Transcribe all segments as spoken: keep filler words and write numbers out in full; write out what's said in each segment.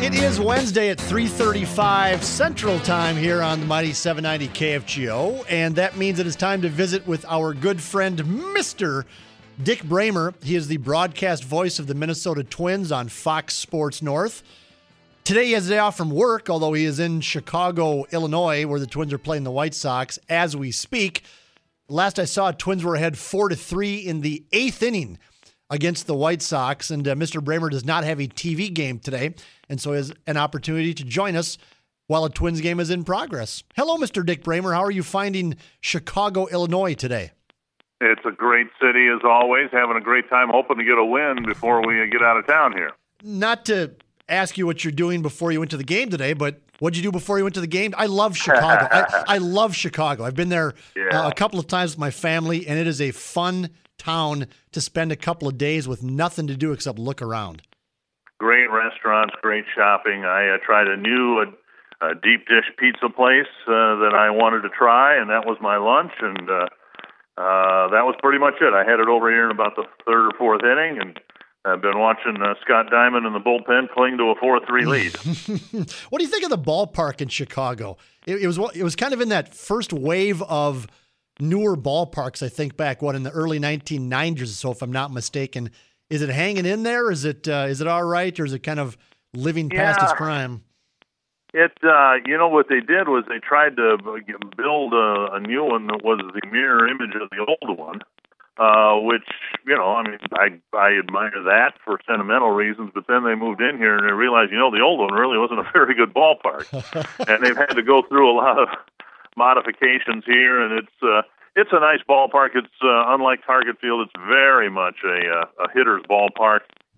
It is Wednesday at three thirty-five Central Time here on the Mighty seven ninety K F G O, and that means it is time to visit with our good friend, Mister Dick Bremer. He is the broadcast voice of the Minnesota Twins on Fox Sports North. Today he has a day off from work, although he is in Chicago, Illinois, where the Twins are playing the White Sox as we speak. Last I saw, Twins were ahead four to three in the eighth inning against the White Sox, and uh, Mister Bremer does not have a T V game today, and so he has an opportunity to join us while a Twins game is in progress. Hello, Mister Dick Bremer. How are you finding Chicago, Illinois today? It's a great city as always, having a great time, hoping to get a win before we get out of town here. Not to ask you what you're doing before you went to the game today, but what'd you do before you went to the game? I love Chicago. I, I love Chicago. I've been there yeah. uh, a couple of times with my family, and it is a fun town to spend a couple of days with nothing to do except look around. Great restaurants, great shopping. I uh, tried a new uh, uh, deep dish pizza place uh, that I wanted to try, and that was my lunch, and uh, uh, that was pretty much it. I headed over here in about the third or fourth inning, and I've been watching uh, Scott Diamond in the bullpen cling to a four three lead. What do you think of the ballpark in Chicago? It, it was it was kind of in that first wave of newer ballparks, I think, back, what, in the early nineteen nineties or so, if I'm not mistaken. Is it hanging in there? Is it uh, is it all right, or is it kind of living past yeah. its prime? It, uh, you know, what they did was they tried to build a, a new one that was the mirror image of the old one, uh, which, you know, I mean, I, I admire that for sentimental reasons, but then they moved in here and they realized, you know, the old one really wasn't a very good ballpark. And they've had to go through a lot of modifications here, and it's uh, it's a nice ballpark. It's uh, unlike Target Field. It's very much a uh, a hitter's ballpark,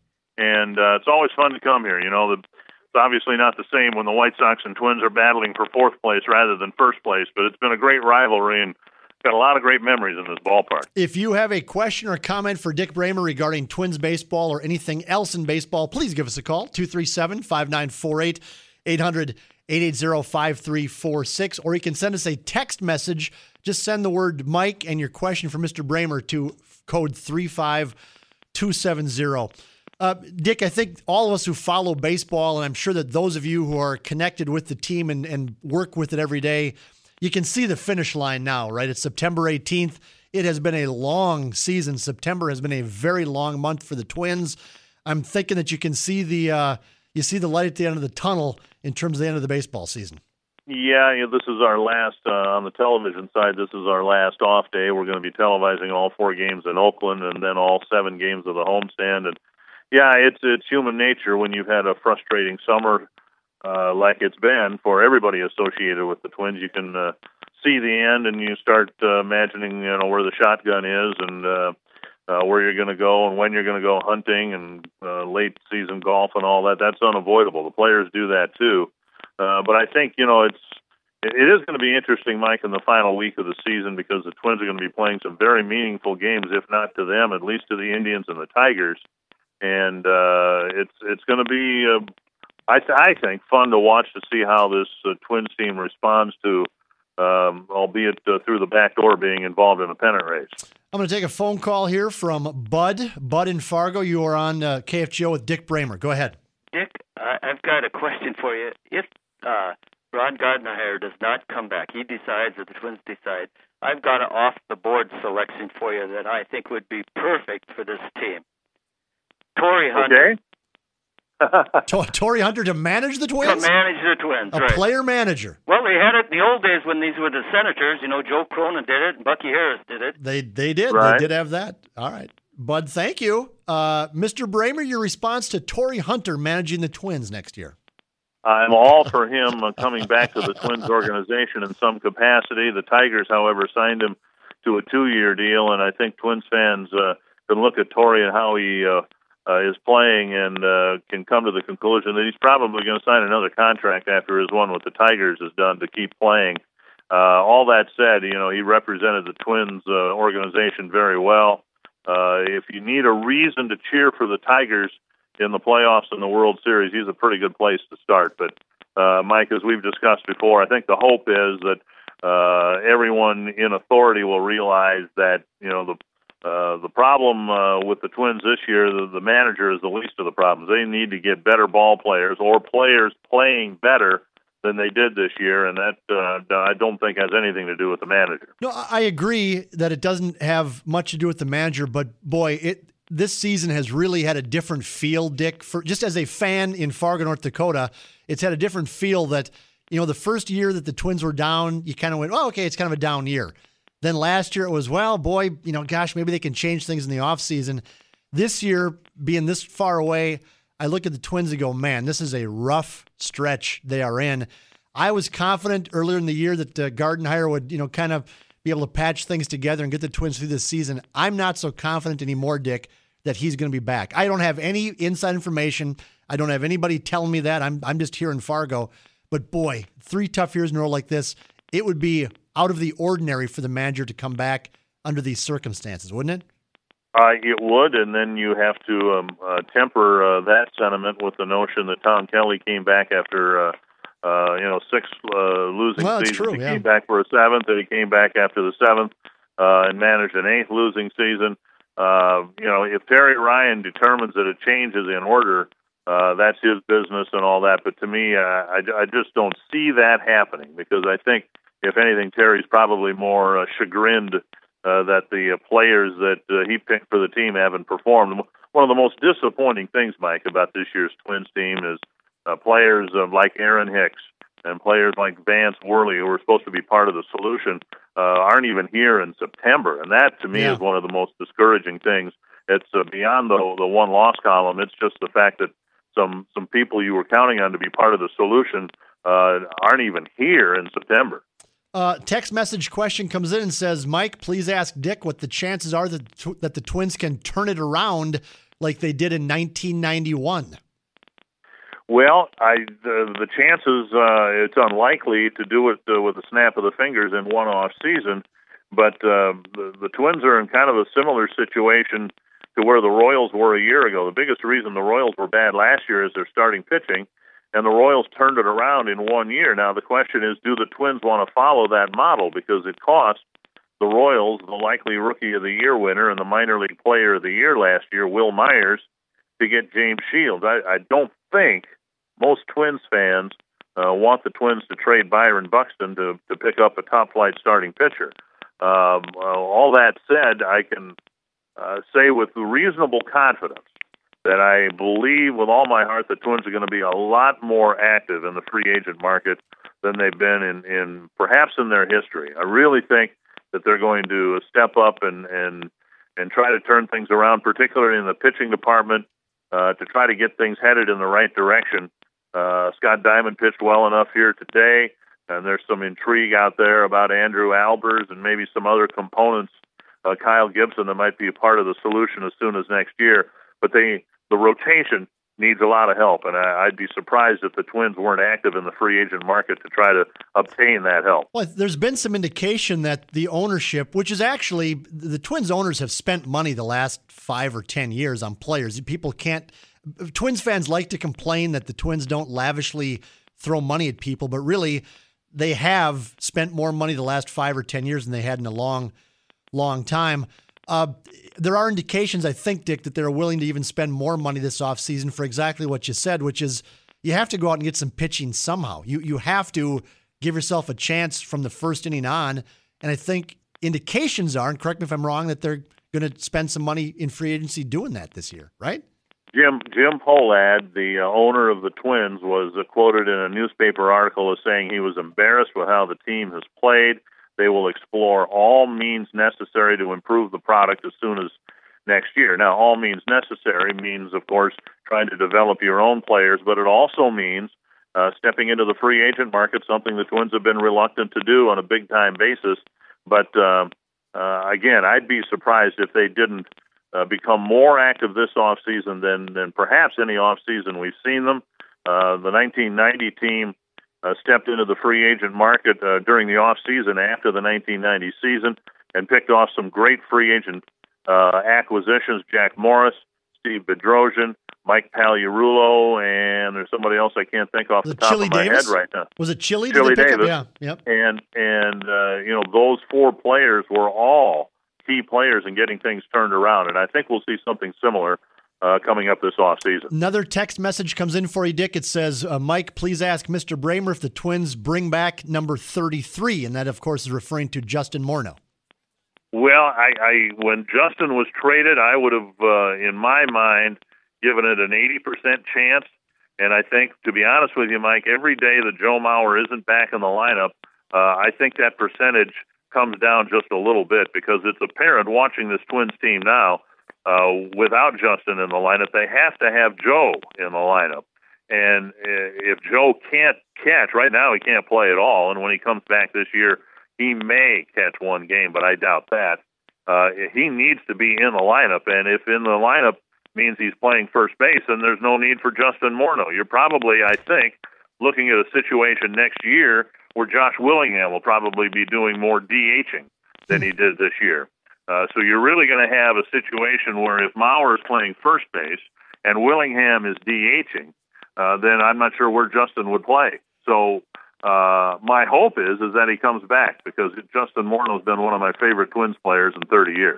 and uh, it's always fun to come here. You know, the, it's obviously not the same when the White Sox and Twins are battling for fourth place rather than first place, but it's been a great rivalry and got a lot of great memories in this ballpark. If you have a question or comment for Dick Bremer regarding Twins baseball or anything else in baseball, please give us a call, two three seven, five nine four eight, eight hundred, eight eight zero, five three four six, or you can send us a text message. Just send the word Mike and your question for Mister Bremer to code three five two seven zero. Uh, Dick, I think all of us who follow baseball, and I'm sure that those of you who are connected with the team and, and work with it every day, you can see the finish line now, right? It's September eighteenth. It has been a long season. September has been a very long month for the Twins. I'm thinking that you can see the uh, you see the light at the end of the tunnel in terms of the end of the baseball season. Yeah, you know, this is our last, uh, on the television side, this is our last off day. We're going to be televising all four games in Oakland and then all seven games of the homestand. And yeah, it's it's human nature when you've had a frustrating summer uh, like it's been for everybody associated with the Twins. You can uh, see the end and you start uh, imagining, you know, where the shotgun is and uh, uh, where you're going to go and when you're going to go hunting and uh, late season golf and all that. That's unavoidable. The players do that too. Uh, but I think, you know, it's it is going to be interesting, Mike, in the final week of the season because the Twins are going to be playing some very meaningful games, if not to them, at least to the Indians and the Tigers. And uh, it's it's going to be, uh, I, th- I think, fun to watch to see how this uh, Twins team responds to, um, albeit uh, through the back door, being involved in a pennant race. I'm going to take a phone call here from Bud. Bud in Fargo, you are on uh, K F G O with Dick Bremer. Go ahead. Dick, I- I've got a question for you. If Uh, Ron Gardner does not come back, he decides, or the Twins decide, I've got an off-the-board selection for you that I think would be perfect for this team. Torrey Hunter. Okay. T- Torrey Hunter to manage the Twins? To manage the Twins, a right. player manager. Well, they had it in the old days when these were the Senators. You know, Joe Cronin did it, and Bucky Harris did it. They they did. Right. They did have that. All right. Bud, thank you. Uh, Mister Bremer, your response to Torrey Hunter managing the Twins next year? I'm all for him uh, coming back to the Twins organization in some capacity. The Tigers, however, signed him to a two-year deal, and I think Twins fans uh, can look at Torrey and how he uh, uh, is playing and uh, can come to the conclusion that he's probably going to sign another contract after his one with the Tigers is done to keep playing. Uh, all that said, you know, he represented the Twins uh, organization very well. Uh, if you need a reason to cheer for the Tigers in the playoffs and the World Series, he's a pretty good place to start. But, uh, Mike, as we've discussed before, I think the hope is that uh, everyone in authority will realize that, you know, the uh, uh, the problem uh, with the Twins this year, the, the manager is the least of the problems. They need to get better ball players or players playing better than they did this year, and that uh, I don't think has anything to do with the manager. No, I agree that it doesn't have much to do with the manager, but boy, it this season has really had a different feel, Dick. For just as a fan in Fargo, North Dakota, it's had a different feel that, you know, the first year that the Twins were down, you kind of went, oh, okay, it's kind of a down year. Then last year it was, well, boy, you know, gosh, maybe they can change things in the offseason. This year, being this far away, I look at the Twins and go, man, this is a rough stretch they are in. I was confident earlier in the year that uh, Gardenhire would, you know, kind of be able to patch things together and get the Twins through this season. I'm not so confident anymore, Dick, that he's going to be back. I don't have any inside information. I don't have anybody telling me that. I'm I'm just here in Fargo. But boy, three tough years in a row like this, it would be out of the ordinary for the manager to come back under these circumstances, wouldn't it? Uh, it would, and then you have to um, uh, temper uh, that sentiment with the notion that Tom Kelly came back after, uh, uh, you know, six uh, losing well, seasons. True, he yeah. came back for a seventh, and he came back after the seventh uh, and managed an eighth losing season. Uh, you know, if Terry Ryan determines that a change is in order, uh, that's his business and all that. But to me, uh, I, I just don't see that happening because I think, if anything, Terry's probably more uh, chagrined Uh, that the uh, players that uh, he picked for the team haven't performed. One of the most disappointing things, Mike, about this year's Twins team is uh, players uh, like Aaron Hicks and players like Vance Worley, who were supposed to be part of the solution, uh, aren't even here in September. And that, to me, yeah. is one of the most discouraging things. It's uh, beyond the the one-loss column. It's just the fact that some, some people you were counting on to be part of the solution uh, aren't even here in September. Uh, text message question comes in and says, Mike, please ask Dick what the chances are that, tw- that the Twins can turn it around like they did in nineteen ninety-one. Well, I the, the chances, uh, it's unlikely to do it uh, with a snap of the fingers in one off season, but uh, the, the Twins are in kind of a similar situation to where the Royals were a year ago. The biggest reason the Royals were bad last year is their starting pitching, and the Royals turned it around in one year. Now, the question is, do the Twins want to follow that model? Because it cost the Royals, the likely Rookie of the Year winner and the Minor League Player of the Year last year, Will Myers, to get James Shields. I, I don't think most Twins fans uh, want the Twins to trade Byron Buxton to, to pick up a top-flight starting pitcher. Um, uh, all that said, I can uh, say with reasonable confidence that I believe with all my heart the Twins are going to be a lot more active in the free agent market than they've been in, in perhaps in their history. I really think that they're going to step up and and, and try to turn things around, particularly in the pitching department, uh, to try to get things headed in the right direction. Uh, Scott Diamond pitched well enough here today, and there's some intrigue out there about Andrew Albers and maybe some other components, uh, Kyle Gibson, that might be a part of the solution as soon as next year. But they the rotation needs a lot of help, and I, I'd be surprised if the Twins weren't active in the free agent market to try to obtain that help. Well, there's been some indication that the ownership, which is actually, the Twins owners have spent money the last five or ten years on players. People can't, Twins fans like to complain that the Twins don't lavishly throw money at people, but really they have spent more money the last five or ten years than they had in a long, long time. Uh, there are indications, I think, Dick, that they're willing to even spend more money this offseason for exactly what you said, which is you have to go out and get some pitching somehow. You you have to give yourself a chance from the first inning on. And I think indications are, and correct me if I'm wrong, that they're going to spend some money in free agency doing that this year, right? Jim Jim Pohlad, the uh, owner of the Twins, was uh, quoted in a newspaper article as saying he was embarrassed with how the team has played. They will explore all means necessary to improve the product as soon as next year. Now, all means necessary means, of course, trying to develop your own players, but it also means uh, stepping into the free agent market, something the Twins have been reluctant to do on a big-time basis. But, uh, uh, again, I'd be surprised if they didn't uh, become more active this offseason than, than perhaps any offseason we've seen them. Uh, the nineteen ninety team Uh, stepped into the free agent market uh, during the off season after the nineteen ninety season and picked off some great free agent uh, acquisitions: Jack Morris, Steve Bedrosian, Mike Pagliarulo, and there's somebody else I can't think off Was the top Chili of my Davis? head right now. Was it Chili? Chili Did they pick Davis. up? Yeah. Yep. And and uh, you know, those four players were all key players and getting things turned around. And I think we'll see something similar uh, coming up this offseason. Another text message comes in for you, Dick. It says, uh, Mike, please ask Mister Bramer if the Twins bring back number thirty-three. And that, of course, is referring to Justin Morneau. Well, I, I when Justin was traded, I would have, uh, in my mind, given it an eighty percent chance. And I think, to be honest with you, Mike, every day that Joe Mauer isn't back in the lineup, uh, I think that percentage comes down just a little bit, because it's apparent watching this Twins team now, uh, without Justin in the lineup, they have to have Joe in the lineup. And if Joe can't catch, right now he can't play at all, and when he comes back this year, he may catch one game, but I doubt that. Uh, he needs to be in the lineup, and if in the lineup means he's playing first base, then there's no need for Justin Morneau. You're probably, I think, looking at a situation next year where Josh Willingham will probably be doing more DHing than he did this year. Uh, so you're really going to have a situation where if Mauer is playing first base and Willingham is DHing, uh, then I'm not sure where Justin would play. So uh, my hope is is that he comes back, because Justin Morneau has been one of my favorite Twins players in thirty years.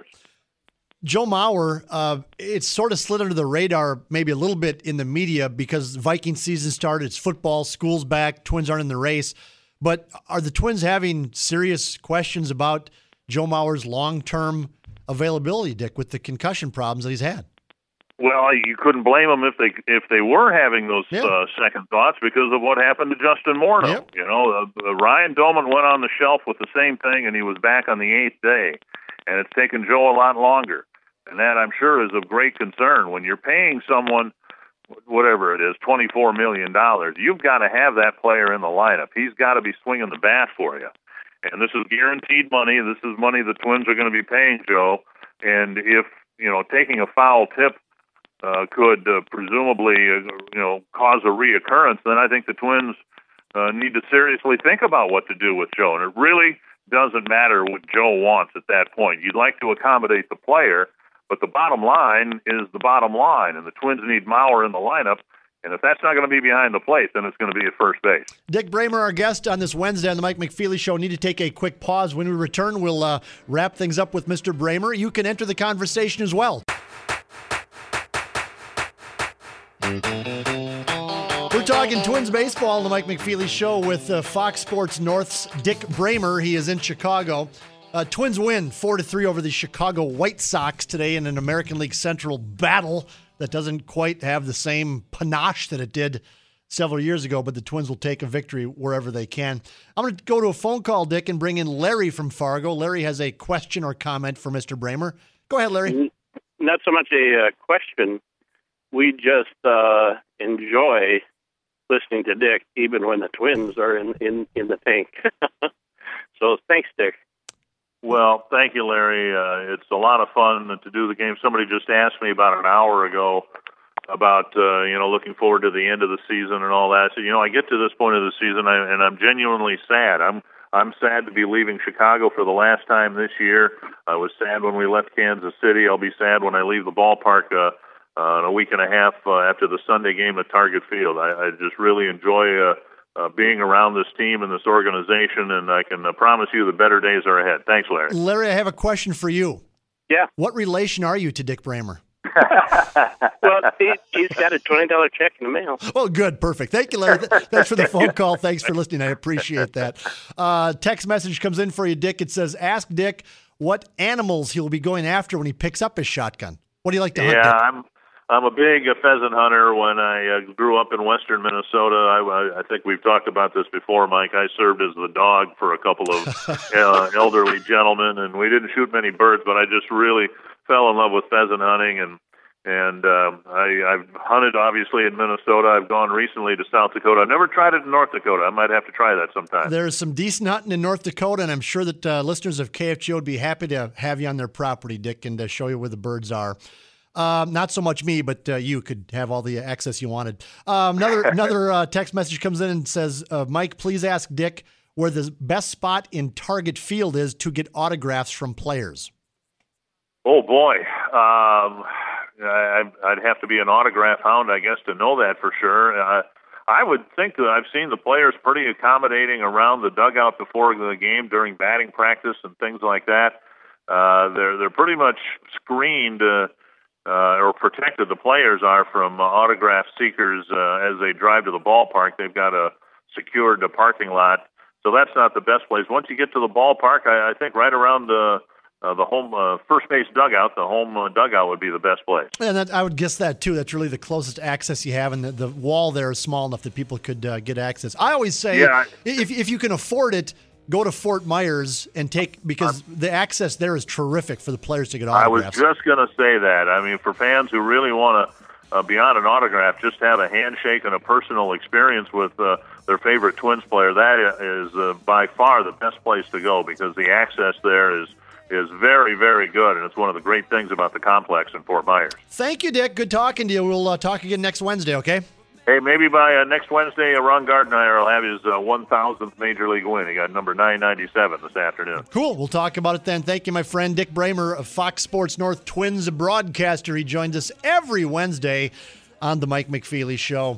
Joe Mauer, uh, it's sort of slid under the radar maybe a little bit in the media because Viking season started. It's football, school's back, Twins aren't in the race. But are the Twins having serious questions about Joe Mauer's long-term availability, Dick, with the concussion problems that he's had? Well, you couldn't blame them if they if they were having those yeah. uh, second thoughts because of what happened to Justin Morneau. Yep. You know, uh, Ryan Doman went on the shelf with the same thing, and he was back on the eighth day. And it's taken Joe a lot longer. And that, I'm sure, is of great concern. When you're paying someone, whatever it is, twenty-four million dollars, you've got to have that player in the lineup. He's got to be swinging the bat for you. And this is guaranteed money. This is money the Twins are going to be paying Joe. And if, you know, taking a foul tip uh, could uh, presumably, uh, you know, cause a reoccurrence, then I think the Twins uh, need to seriously think about what to do with Joe. And it really doesn't matter what Joe wants at that point. You'd like to accommodate the player, but the bottom line is the bottom line, and the Twins need Mauer in the lineup. And if that's not going to be behind the plate, then it's going to be at first base. Dick Bramer, our guest on this Wednesday on the Mike McFeely Show. Need to take a quick pause. When we return, we'll uh, wrap things up with Mister Bramer. You can enter the conversation as well. We're talking Twins baseball on the Mike McFeely Show with uh, Fox Sports North's Dick Bramer. He is in Chicago. Uh, Twins win four to three over the Chicago White Sox today in an American League Central battle that doesn't quite have the same panache that it did several years ago, but the Twins will take a victory wherever they can. I'm going to go to a phone call, Dick, and bring in Larry from Fargo. Larry has a question or comment for Mister Bramer. Go ahead, Larry. Not so much a uh, question. We just uh, enjoy listening to Dick, even when the Twins are in, in, in the tank. So thanks, Dick. Well, thank you, Larry. Uh, it's a lot of fun to do the game. Somebody just asked me about an hour ago about, uh, you know, looking forward to the end of the season and all that. So, you know, I get to this point of the season I, and I'm genuinely sad. I'm I'm sad to be leaving Chicago for the last time this year. I was sad when we left Kansas City. I'll be sad when I leave the ballpark uh, uh, in a week and a half uh, after the Sunday game at Target Field. I, I just really enjoy uh, Uh, being around this team and this organization, and I can uh, promise you the better days are ahead. Thanks, Larry. Larry, I have a question for you. Yeah. What relation are you to Dick Bramer? Well, he, he's got a twenty dollars check in the mail. Well, good. Perfect. Thank you, Larry. Thanks for the phone call. Thanks for listening. I appreciate that. Uh, text message comes in for you, Dick. It says, ask Dick what animals he'll be going after when he picks up his shotgun. What do you like to hunt, Yeah, Dick? I'm I'm a big uh, pheasant hunter. When I uh, grew up in western Minnesota, I, I, I think we've talked about this before, Mike. I served as the dog for a couple of uh, elderly gentlemen, and we didn't shoot many birds, but I just really fell in love with pheasant hunting, and and um, I, I've hunted, obviously, in Minnesota. I've gone recently to South Dakota. I've never tried it in North Dakota. I might have to try that sometime. There's some decent hunting in North Dakota, and I'm sure that uh, listeners of K F G O would be happy to have you on their property, Dick, and to show you where the birds are. Um, not so much me, but uh, you could have all the access you wanted. Um, another another uh, text message comes in and says, uh, Mike, please ask Dick where the best spot in Target Field is to get autographs from players. Oh, boy. Um, I, I'd have to be an autograph hound, I guess, to know that for sure. Uh, I would think that I've seen the players pretty accommodating around the dugout before the game during batting practice and things like that. uh, they're they're pretty much screened uh, uh, or protected. The players are from uh, autograph seekers uh, as they drive to the ballpark. They've got a secured uh, parking lot, so that's not the best place. Once you get to the ballpark, I, I think right around the uh, the home uh, first base dugout, the home uh, dugout would be the best place. And that, I would guess that too. That's really the closest access you have, and the, the wall there is small enough that people could uh, get access. I always say, Yeah. if if you can afford it, go to Fort Myers and take, because the access there is terrific for the players to get I was autographs. just going to say that. I mean, for fans who really want to, uh, beyond an autograph, just have a handshake and a personal experience with uh, their favorite Twins player, that is uh, by far the best place to go, because the access there is is very, very good, and it's one of the great things about the complex in Fort Myers. Thank you, Dick. Good talking to you. We'll uh, talk again next Wednesday, okay? Hey, maybe by uh, next Wednesday, uh, Ron Gardenhire will have his uh, one thousandth Major League win. He got number nine ninety-seven this afternoon. Cool. We'll talk about it then. Thank you, my friend Dick Bramer of Fox Sports North Twins broadcaster. He joins us every Wednesday on the Mike McFeely Show.